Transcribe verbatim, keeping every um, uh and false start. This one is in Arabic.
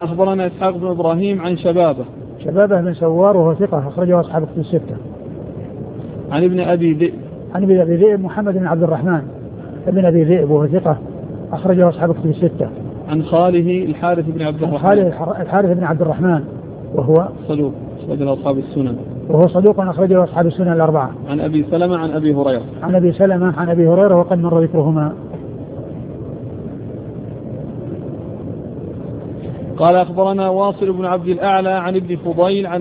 أخبرنا إسحاق بن إبراهيم عن شبابه شبابه بن سوار وهو ثقة أخرجه أصحاب الكتب الستة. عن ابن أبي ذئب عن ابن أبي ذئب محمد بن عبد الرحمن ابن أبي ذئب وهو ثقة أخرجه أصحاب الكتب الستة. عن خاله الحارث بن عبد الرحمن خاله الحارث بن عبد الرحمن وهو صدوق أخرجه أصحاب السنن وهو صدوق أخرجه أصحاب السنن الأربعة. عن أبي سلمة عن أبي هريرة عن أبي سلمة عن أبي هريرة وقد مر ذكرهما. قال أخبرنا واصل بن عبد الأعلى عن ابن فضيل عن